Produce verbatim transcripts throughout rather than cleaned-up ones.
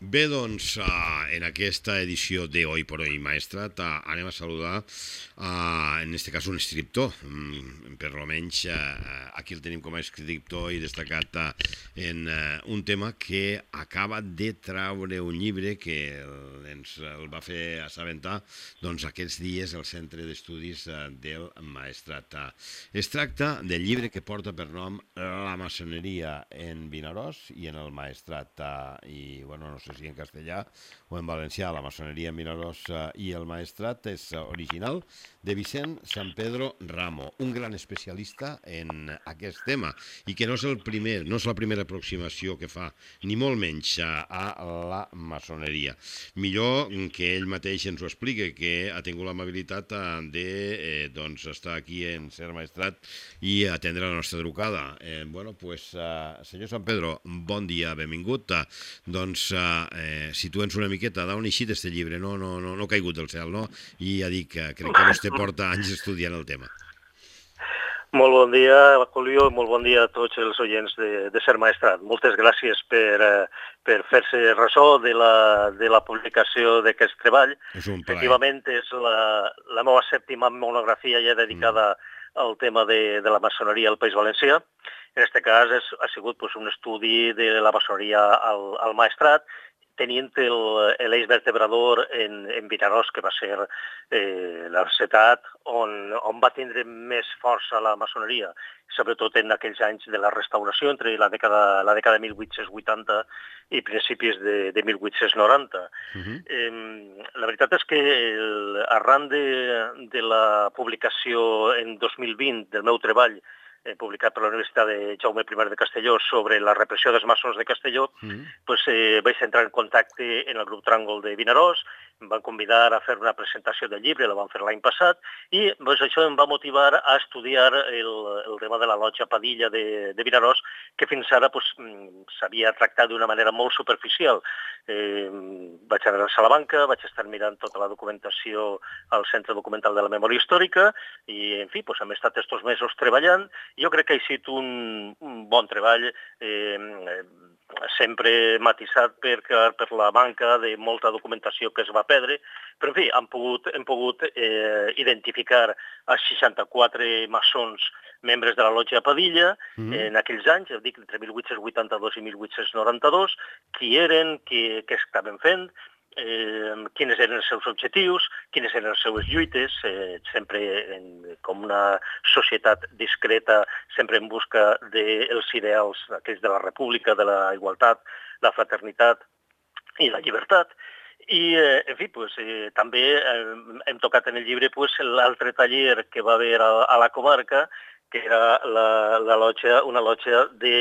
Bé, doncs, uh, en aquesta edició de Hoy por Hoy Maestrat uh, anem a saludar, uh, en este cas, un escriptor. Mm, per almenys, uh, aquí el tenim com a escriptor i destacat uh, en uh, un tema que acaba de traure un llibre que el, ens el va fer assabentar doncs, aquests dies al Centre d'Estudis uh, del Maestrat. Uh, es tracta del llibre que porta per nom La maçoneria en Vinaròs i en el Maestrat. Uh, I, bueno, no sé si en castellà o en valencià, La maçoneria en Vinaròs uh, i el Maestrat és uh, original de Vicent San Pedro Ramo, un gran especialista en aquest tema i que no és el primer, no és la primera aproximació que fa, ni molt menys a, a la maçoneria. Millor que ell mateix ens ho expliqui, que ha tingut l'amabilitat de eh, doncs, estar aquí en Ser Maestrat i atendre la nostra trucada. Eh, bueno, pues, uh, senyor San Pedro, bon dia, benvingut. Uh, doncs, eh, situem-nos una miqueta d'on ha eixit este llibre, no, no, no, no ha caigut del cel, no? I ja dic que crec que vostè porta anys estudiant el tema. Molt bon dia, Julio, molt bon dia a tots els oients de, de Ser Maestrat. Moltes gràcies per, eh, per fer-se ressò de la, de la publicació d'aquest treball. És un plaer. Efectivament, és la, la meva sèptima monografia ja dedicada mm. al tema de, de la maçoneria al País Valencià. En aquest cas és, ha sigut pues, un estudi de la maçoneria al, al Maestrat, tenint l'eix vertebrador en, en Vinaròs, que va ser eh, la ciutat on, on va tindre més força la maçoneria, sobretot en aquells anys de la restauració, entre la dècada, la dècada de mil vuit-cents vuitanta i principis de, de mil vuit-cents noranta. Uh-huh. eh, la veritat és que el, arran de, de la publicació en dos mil vint del meu treball, Eh, publicat per la Universitat de Jaume I de Castelló sobre la repressió dels maçons de Castelló, mm. pues, eh, vaig entrar en contacte en el grup Tràngol de Vinaròs, em van convidar a fer una presentació del llibre, la vam fer l'any passat, i pues, això em va motivar a estudiar el, el tema de la lotja Padilla de, de Vinaròs, que fins ara pues, s'havia tractat d'una manera molt superficial. Eh, vaig anar a Salamanca, vaig estar mirant tota la documentació al Centre Documental de la Memòria Històrica, i, en fi, pues, hem estat estos mesos treballant. Jo crec que ha estat un, un bon treball, eh, sempre matisat per, per la manca de molta documentació que es va perdre, però en fi, hem pogut, hem pogut eh, identificar els seixanta-quatre maçons membres de la lotja Padilla mm. en aquells anys, ja dic, entre mil vuit-cents vuitanta-dos i mil vuit-cents noranta-dos, qui eren, què estaven fent, Eh, quins eren els seus objectius, quines eren les seues lluites, eh, sempre en, com una societat discreta, sempre en busca dels ideals aquells de la república, de la igualtat, la fraternitat i la llibertat. I, eh, en fi, pues, eh, també eh, hem tocat en el llibre pues, l'altre taller que va haver a, a la comarca, que era la, la lotja, una lotja de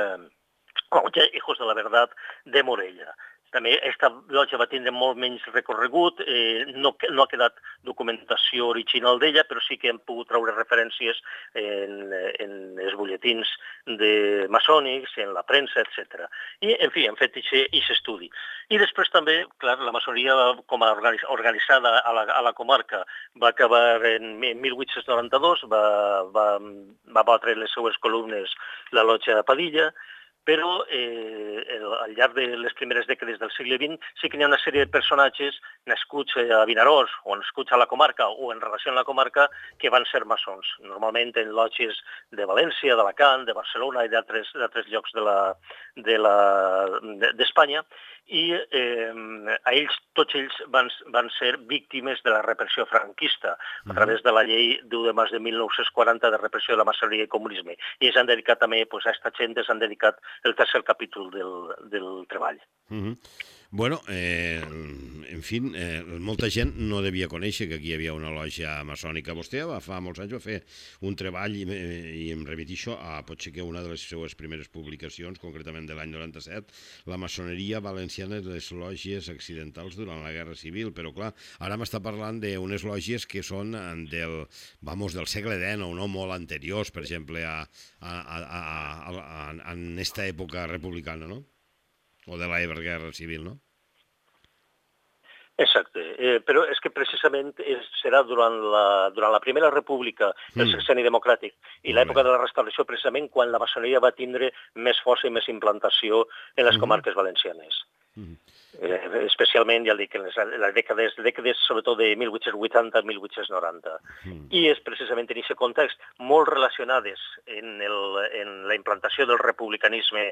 eh, Hijos de la Verdad de Morella. També aquesta lotja va tindre molt menys recorregut, eh, no, no ha quedat documentació original d'ella, però sí que hem pogut treure referències en, en els butlletins de maçònics, en la premsa, etcètera. I, en fi, hem fet aquest estudi. I després també, clar, la maçoneria com a organitzada a la, a la comarca va acabar en mil vuit-cents noranta-dos, va, va, va batre les seues columnes la lotja Padilla, però eh, al llarg de les primeres dècades del segle vint sí que hi ha una sèrie de personatges nascuts a Vinaròs o nascuts a la comarca o en relació amb la comarca que van ser maçons, normalment en lotges de València, d'Alacant, de Barcelona i d'altres llocs de la, de la, d'Espanya, i eh, a ells, tots ells van, van ser víctimes de la repressió franquista a través de la llei d'u de març de mil nou-cents quaranta de repressió de la maçoneria i comunisme. I ells han dedicat també, pues, a aquesta gent s'han dedicat el tercer capítol del, del treball. Uh-huh. Bueno, eh, en fi, eh, molta gent no devia conèixer que aquí hi havia una lògia maçònica. Vostè va, fa molts anys va fer un treball, i, i em repetixo, a potser que una de les seues primeres publicacions, concretament de l'any noranta-set, la maçoneria valenciana de les lògies accidentals durant la Guerra Civil, però clar, ara m'està parlant d'unes lògies que són del, vamos, del segle deu o no molt anteriors, per exemple, a, a, a, a, a, a, en esta època republicana, no? O de la Guerra Civil, no? Exacte, eh, però és que precisament és, serà durant la, durant la Primera República, el mm. sexenni democràtic, i l'època de la restauració, precisament quan la maçoneria va tindre més força i més implantació en les mm. comarques valencianes. Mm. Eh, especialment, ja dic, en les, les dècades, dècades sobretot de mil vuit-cents vuitanta a mil vuit-cents noranta. Mm. I és precisament en aquest context, molt relacionades en, el, en la implantació del republicanisme,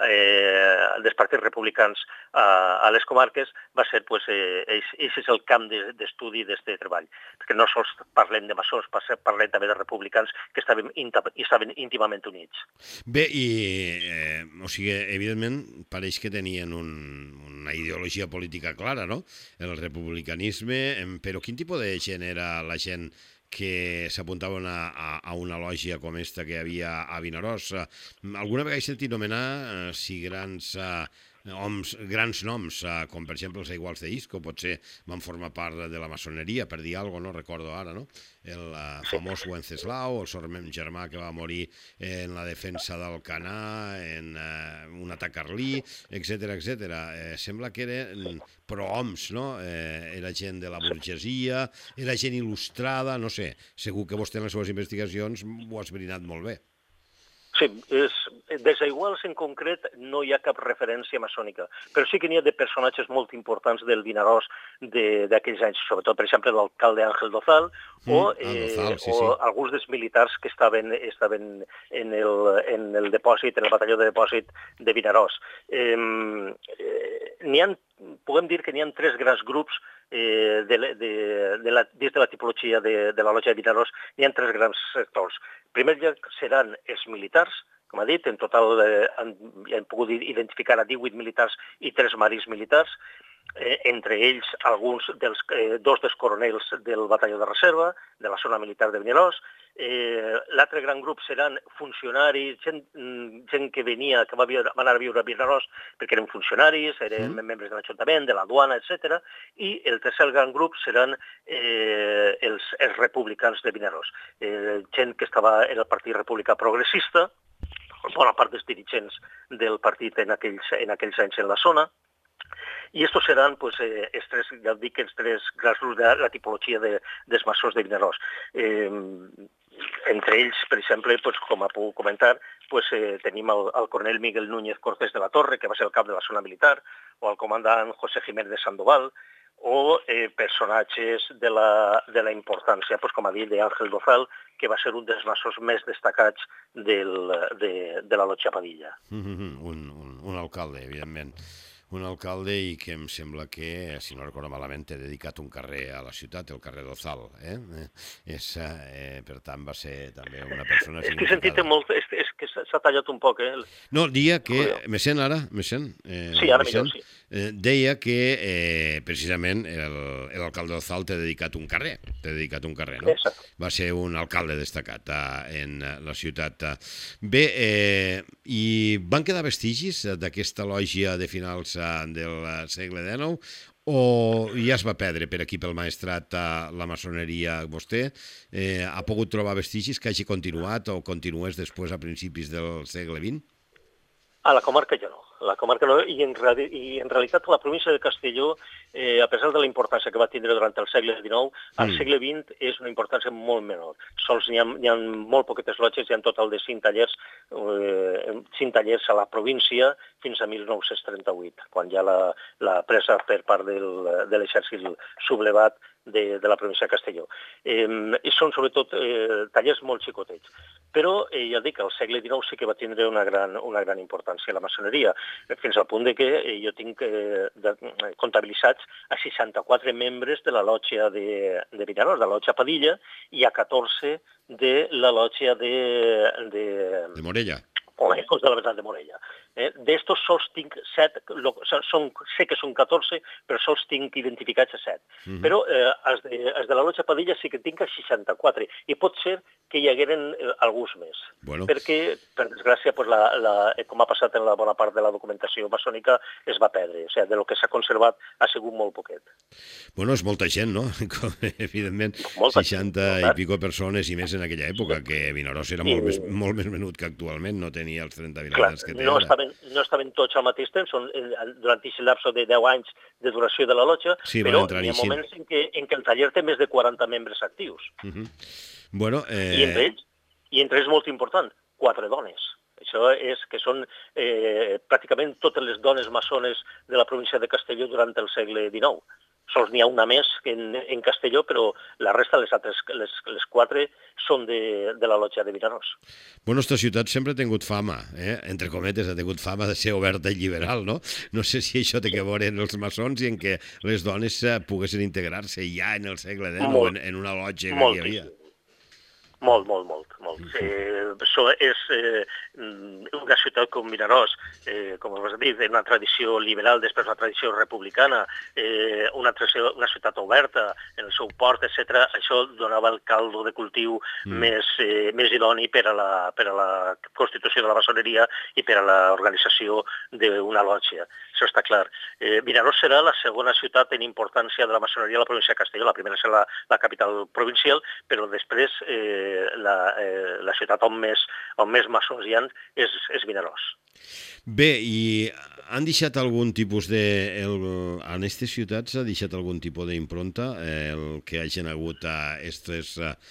eh, dels partits republicans a, a les comarques, va ser, pues, eh, és, és el camp d'estudi d'aquest treball. Perquè no sols parlem de maçons, parlem també de republicans que estaven, estaven íntimament units. Bé, i, eh, o sigui, evidentment, pareix que tenien un, una ideologia política clara, no?, el republicanisme, però quin tipus de gent era la gent que s'apuntava a, a, a una lògia com esta que hi havia a Vinaròs? Alguna vegada he sentit nomenar eh, si grans... Eh, Homs, grans noms, com per exemple els Iguals de Isco, potser van formar part de la maçoneria, per dir alguna cosa, no recordo ara, no? El uh, famós Wenceslau, el seu germà que va morir en la defensa d'Alcanar, en uh, un atac carlí, etcètera, etcètera. Eh, sembla que era pro-homs, no? Eh, era gent de la burgesia, era gent il·lustrada, no sé, segur que vostè en les seves investigacions ho ha esbrinat molt bé. Sí, és, des d'Iguals en concret no hi ha cap referència maçònica, però sí que n'hi ha de personatges molt importants del Vinaròs d'aquells anys, sobretot, per exemple, l'alcalde Ángel Dozal, mm, o, eh, Dozal, sí, o sí. alguns dels militars que estaven, estaven en, el, en el depòsit, en el batalló de depòsit de Vinaròs. Eh, eh, n'hi ha, podem dir que n'hi ha tres grans grups eh, de, de, de la, dins de la tipologia de, de la lògia de Vinaròs, n'hi ha tres grans sectors. En primer lloc seran els militars, com ha dit, en total eh, han, han pogut identificar a divuit militars i tres maris militars, eh, entre ells alguns dels, eh, dos dels coronels del batalló de reserva, de la zona militar de Vinaròs. Eh, L'altre gran grup seran funcionaris, gent, gent que venia, que va, viure, va anar a viure a Vinaròs perquè eren funcionaris, eren mm. membres de l'Ajuntament, de la duana, etcètera. I el tercer gran grup seran eh, els, els republicans de Vinaròs. Eh, gent que estava en el Partit Republicà Progressista, bona part dels dirigents del partit en aquells, en aquells anys en la zona. I estos seran, pues, eh, els tres, ja dic, els tres grans grups de la tipologia de, dels maçons de Vinaròs. Eh, entre ells, per exemple, pues, com ha pogut comentar, pues, eh, tenim el, el coronel Miguel Núñez Cortés de la Torre, que va ser el cap de la zona militar, o el comandant José Jiménez de Sandoval, o eh, personatges de la, de la importància, pues, com ha dit, d'Àngel Dozal, que va ser un dels maçons més destacats del, de, de la Lotja Padilla. Mm-hmm. un, un, un alcalde, evidentment. Un alcalde i que em sembla que, si no recordo malament, té dedicat un carrer a la ciutat, el carrer Dozal. Eh? Eh, és, eh, per tant, va ser també una persona significada. És que he sentit molt, és, és que s'ha tallat un poc, eh? No, dia que... Me sent ara? Me sent? Eh, sí, ara millor, sí. Eh, deia que, eh, precisament, l'alcalde Dozal t'ha dedicat un carrer. T'ha dedicat un carrer, no? Exacte. Va ser un alcalde destacat eh, en la ciutat. Bé, eh, i van quedar vestigis d'aquesta lògia de finals del segle dinou, o ja es va perdre per aquí pel maestrat la maçoneria? Vostè eh, ha pogut trobar vestigis que hagi continuat o continués després a principis del segle vint? A la comarca jo no. La comarca no, i en, i en realitat la província de Castelló, eh, a pesar de la importància que va tindre durant el segle dinou, al mm. segle vint és una importància molt menor. Sols n'hi ha, hi ha molt poquetes lotges, hi ha un total de cinc tallers, eh, cinc tallers a la província fins a mil nou-cents trenta-vuit, quan hi ha la, la presa per part del, de l'exèrcit sublevat de, de la província de Castelló. Eh, I són sobretot eh, tallers molt xicotets. Però, eh, ja dic, al segle dinou sí que va tindre una gran, una gran importància la maçoneria, fins al punt de que eh, jo tinc eh, de, comptabilitzats a seixanta-quatre membres de la lògia de, de Vinaròs, de la lògia Padilla, i a catorze de la lògia de... De, de Morella. O de la veritat de Morella. Eh, D'estos sols tinc set, lo, són, sé que són catorze, però sols tinc identificats a set. Mm-hmm. Però eh, els, de, els de la lògia Padilla sí que tinc a seixanta-quatre, i pot ser que hi hagueren eh, alguns més. Bueno. Perquè, per desgràcia, pues, la, la, com ha passat en la bona part de la documentació maçònica, es va perdre. O sigui, de lo que s'ha conservat ha sigut molt poquet. Bueno, és molta gent, no? Evidentment, molta seixanta gent, i pico persones, i més en aquella època, que Vinaròs era molt, I... més, molt més menut que actualment, no tenia els trenta mil habitants que té no ara. Estaven, no estaven tots al mateix temps, són, durant aquest lapso de deu anys de duració de la lotja, sí, però hi ha moments en què, en què el taller té més de quaranta membres actius. Uh-huh. Bueno, eh... I, entre ells, I entre ells, molt important, quatre dones. Això és que són eh, pràcticament totes les dones maçones de la província de Castelló durant el segle dinou. Sols n'hi ha una més en, en Castelló, però la resta, les altres, les, les quatre, són de, de la lotja de Vinaròs. Bueno, esta ciutat sempre ha tingut fama, eh? entre cometes, ha tingut fama de ser oberta i liberal, no? No sé si això té que veure en els maçons i en què les dones poguessin integrar-se ja en el segle deu o en, en una lotja que hi havia. Molt, molt, molt. molt. Eh, això és eh, una ciutat com Vinaròs, eh, com us he dit, una tradició liberal, després una tradició republicana, eh, una, tradició, una ciutat oberta, en el seu port, etcètera. Això donava el caldo de cultiu mm. més, eh, més idoni per a, la, per a la constitució de la maçoneria i per a l'organització d'una lògia. Això està clar. Eh, Vinaròs serà la segona ciutat en importància de la maçoneria a la província de Castelló. La primera serà la, la capital provincial, però després eh, la, eh, la ciutat on més, on més maçons hi ha és, és Vinaròs. Bé, i han deixat algun tipus de... El, en aquestes ciutats ha deixat algun tipus d'impronta el que hagin hagut a estes,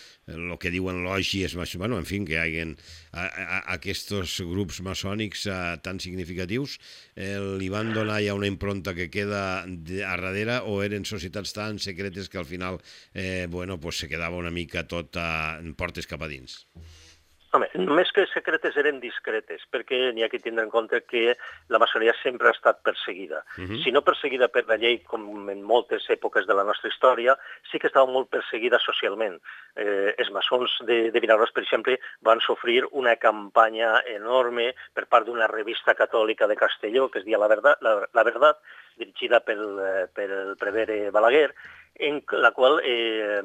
el que diuen lògies, bueno, en fi, que hi hagin a, a, aquests grups maçònics a, tan significatius, el, li van donar ja una impronta que queda de, a darrere o eren societats tan secretes que al final eh, bueno, pues se quedava una mica tot a, en portes cap a dins? Home, més que secretes eren discretes, perquè n'hi ha que tindre en compte que la maçoneria sempre ha estat perseguida. Uh-huh. Si no perseguida per la llei, com en moltes èpoques de la nostra història, sí que estava molt perseguida socialment. Eh, els maçons de, de Vinaròs, per exemple, van sofrir una campanya enorme per part d'una revista catòlica de Castelló, que es deia La Verdad, la, la Verdad dirigida pel, pel prevere Balaguer, en la qual eh,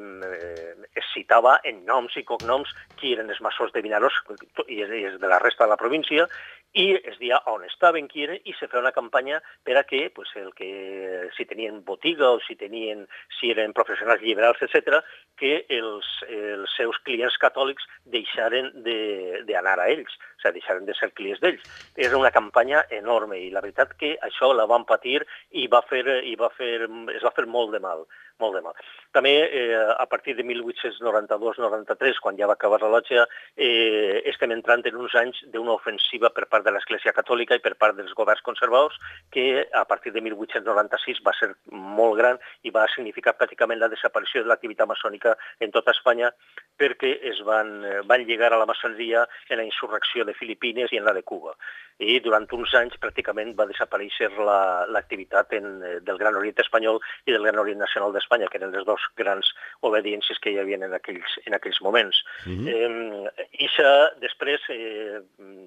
es citava en noms i cognoms qui eren els maçons de Vinaròs i de la resta de la província, i es deia on estaven, qui eren, i se feia una campanya per a que, pues, el que si tenien botiga o si tenien, si eren professionals liberals, etcètera, que els, els seus clients catòlics deixaren d'anar a ells, o sigui, deixaren de ser clients d'ells. Era una campanya enorme i la veritat que això la van patir i va fer, i va fer, es va fer molt de mal. Molt de mal. També, eh, a partir de mil vuit-cents noranta-dos noranta-tres, quan ja va acabar la lògia, eh, estem entrant en uns anys d'una ofensiva per part de l'Església Catòlica i per part dels governs conservadors, que a partir de mil vuit-cents noranta-sis va ser molt gran i va significar pràcticament la desaparició de l'activitat maçònica en tota Espanya, perquè es van, van lligar a la maçoneria en la insurrecció de Filipines i en la de Cuba. I durant uns anys pràcticament va desaparèixer l'activitat la, del Gran Orient Espanyol i del Gran Orient Nacional d'Espanya, que eren les dues grans obediències que hi havia en aquells, en aquells moments. Mm-hmm. eh, I això després eh,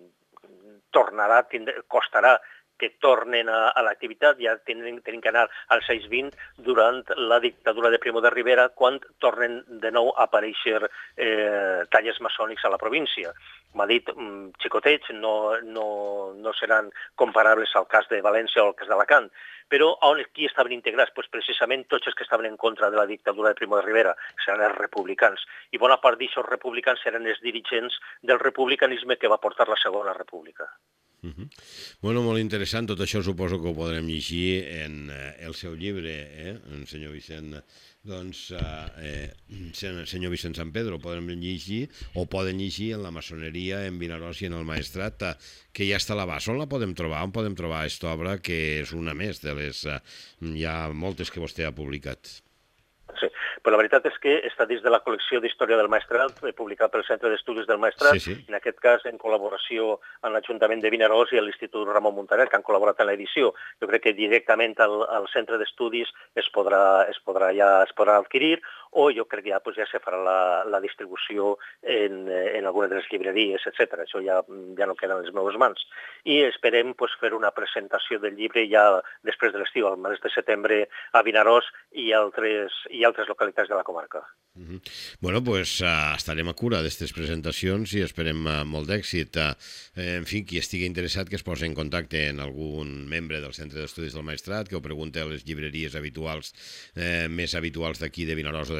tornarà, tindrà, costarà que tornen a, a l'activitat, ja tenen, tenen que anar als anys vint durant la dictadura de Primo de Rivera, quan tornen de nou a aparèixer eh, tallers maçònics a la província. M'ha dit, xicotets, no, no, no seran comparables al cas de València o al cas d'Alacant, però on qui estaven integrats? Pues precisament tots els que estaven en contra de la dictadura de Primo de Rivera, seran els republicans, i bona part d'aquests republicans eren els dirigents del republicanisme que va portar la Segona República. Uh-huh. Bueno, molt interessant, tot això suposo que ho podrem llegir en eh, el seu llibre, eh, en senyor Vicent, doncs, eh, senyor Vicent San Pedro, podrem llegir, o poden llegir en la maçoneria, en Vinaròs i en el Maestrat, eh, que ja està a l'abast. On la podem trobar? On podem trobar aquesta obra, que és una més de les, eh, hi ha moltes que vostè ha publicat? Sí, però la veritat és que està dins de la col·lecció d'Història del Maestrat, publicat pel Centre d'Estudis del Maestrat, sí, sí. En aquest cas en col·laboració amb l'Ajuntament de Vinaròs i l'Institut Ramon Muntaner, que han col·laborat en l'edició. Jo crec que directament al, al Centre d'Estudis es podrà, es podrà ja es podrà adquirir, o jo crec que ja, pues, ja se farà la, la distribució en, en algunes de les llibreries, etcètera. Això ja, ja no queda en les meves mans. I esperem, pues, fer una presentació del llibre ja després de l'estiu, al mes de setembre, a Vinaròs i altres, i altres localitats de la comarca. Uh-huh. Bueno, pues uh, estarem a cura d'aquestes presentacions i esperem uh, molt d'èxit. Uh, en fi, qui estigui interessat que es posi en contacte amb algun membre del Centre d'Estudis del Maestrat, que ho pregunti a les llibreries habituals, eh, més habituals d'aquí de Vinaròs o de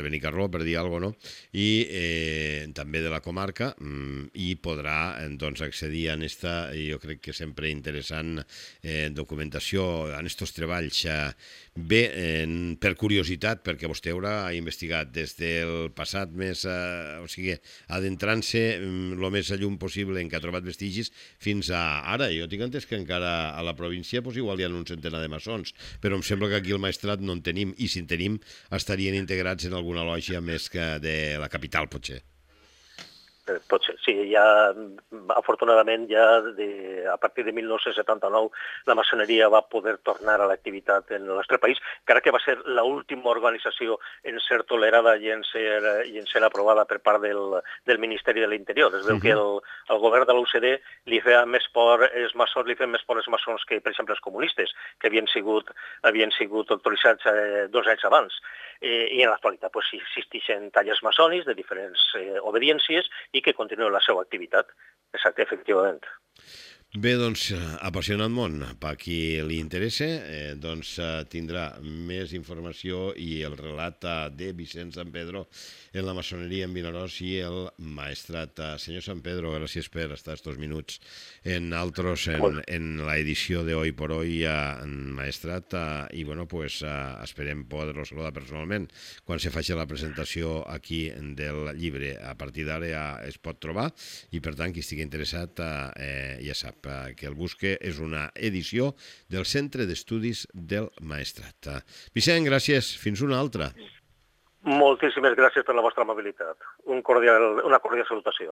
de Benicarló, per dir alguna cosa, no? I eh, també de la comarca, i podrà doncs, accedir a aquesta, jo crec que sempre interessant, eh, documentació en aquests treballs. Bé, eh, per curiositat, perquè vostè haurà investigat des del passat mes, eh, o sigui, adentrant-se el més a llum possible en què ha trobat vestigis, fins a ara. Jo tinc entès que encara a la província pues, igual hi ha un centenar de maçons, però em sembla que aquí al Maestrat no en tenim, i si en tenim estarien integrats en alguna lògia més que de la capital, potser. Pot ser, sí, ja, afortunadament, ja de, a partir de mil nou-cents setanta-nou la maçoneria va poder tornar a l'activitat en el nostre país, encara que va ser l'última organització en ser tolerada i en ser, i en ser aprovada per part del, del Ministeri de l'Interior. Es veu uh-huh. que el, el govern de l'U C D li feia més por els maçons, li feien més por els maçons que, per exemple, els comunistes, que havien sigut, havien sigut autoritzats eh, dos anys abans. Eh, I en l'actualitat pues, existeixen tallers maçònics de diferents eh, obediències i que continuen la seva activitat. Exacte, efectivament. Bé, doncs, apassionant món. Per a qui li interessa, eh, doncs tindrà més informació i el relat de Vicent Sampedro en la maçoneria en Vinaròs i el Maestrat. Senyor Sampedro, gràcies per estar estos minuts en altres, en, en l'edició de Hoy por Hoy en Maestrat, i bueno, pues, esperem poder-lo saludar personalment quan se faci la presentació aquí del llibre. A partir d'ara ja es pot trobar i, per tant, qui estigui interessat eh, ja sap que el busque. És una edició del Centre d'Estudis del Maestrat. Vicent, gràcies. Fins una altra. Moltíssimes gràcies per la vostra amabilitat. Un cordial, una cordial salutació.